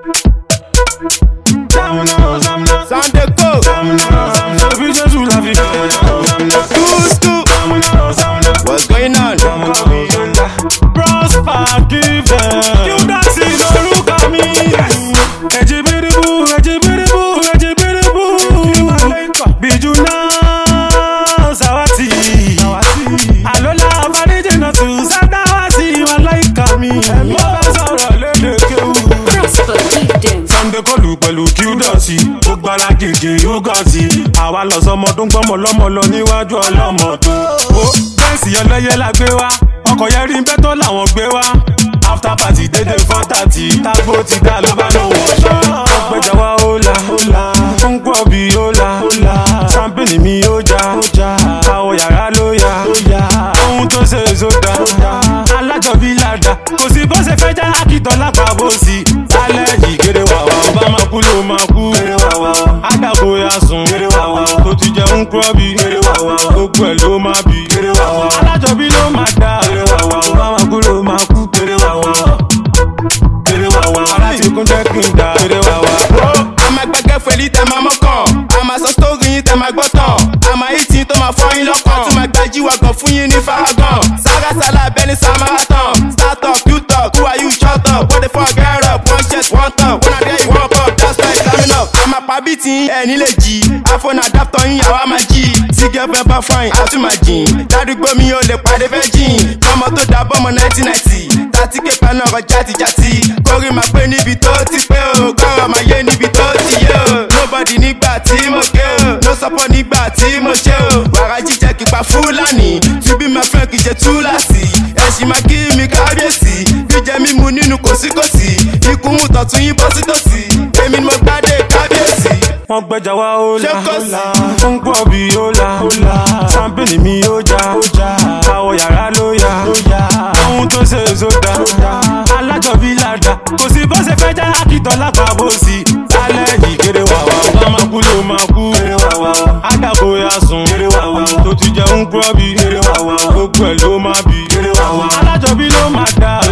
Sunday go. What's going on? Prosper, give them. You dance in the look at me. Bijuna Zawati. Alola Farije no tu Sadawati malaika mi. Prosper, give them. Sunday kọlù pẹ̀lú Qdotty, ó gbára gègé ó gàtì. Àwa lọ sọmọ tó ń gbọ́mọ lọ́mọ lọ níwájú ọlọ́mọ tó. Ó bẹ́ẹ̀sì ọlọ́yẹ la gbé wá, ọkọ̀ yẹn rí bẹ́ẹ̀ tó làwọn gbé wá. After party dédé 4:30, tágbó ti dá ló bá lóun ọ̀ṣọ́. Ọgbẹ́jà wa ó la, ó ń gbọ́ bí ó la. Champagne mi ó já, àwọn yàrá ló yá. Ohun tó ṣe èso dá, alájọbí ládàá. Kò sí bó ṣe fẹ́ já àkìtàn lápá bó sí. Lálẹ́ yìí kéré wàwá, ọba máa kú ló máa kú. Àdàkọ ya sùn, tó ti jẹun kúrọ́bì. Gbogbo ẹ̀ ló máa bì. Alájọbí ló máa dá, ọba máa kú ló máa kú. Aláṣẹ kún jẹ́ kí n dá. A máa gbẹ́gẹ́ fèlí tẹ máa mọ́kàn. A máa sọ sítórì yín tẹ máa gbọ́ tán. A máa yí tí tó máa fọ́ yín lọ́kàn. Tún máa gba jíwà kan fún yín ní Faragan. Sárásálà bẹ́ni Samarathon. Start up, you talk, who are you, shut up. What the fuck, get up, one chest, one top. When I get you one cup, that's why it's coming up. A máa pa bí tí ẹni lè jí. iPhone adapter yín àwa máa jí. Tí gẹ́fẹ́ bá fine, a tún máa jìn. Ládùúgbò mi ò lè pàdé fẹ́ jìn. Ọmọ tó dábọ́ ọmọ 1990. Tàtí képa náà rọ játijàti. Kórè máa pé níbi tó ti pé o. Kọ́rọ̀ máa yé níbi tó ti yé o. Nobody nígbà tí mo ké o. No support nígbà tí mo ṣe o. Wàrà jíjẹ kípa Fúlàní. Túbí máa fẹ́ kí jẹ túláàsì. Ẹ̀sìn máa kí mi kábíyèsí. Jíjẹ mímu nínú kòsíkòsí. Ikú mú tọ̀tún yín bọ́ sí tòsí. Èmi ni mo gbádé kábíyèsí. Wọ́n gbẹ́jà wá ó la, Ṣé kò sí? ó ń gbọ́ bí ó la. Champagne mi ó já, àwọn yàrá ló yá. Ohun tó ṣe èso dá, alájọbí ládàá. Kò sí bó ṣe fẹ́ já àkìtàn lápá bó sí. Lálẹ́ yìí kéré wàwá, ọba máa kú ló máa kú. Àdàkọ ya sùn, tó ti jẹun kúrọ́bì. Gbogbo ẹ̀ ló máa bì. Alájọbí ló máa dá,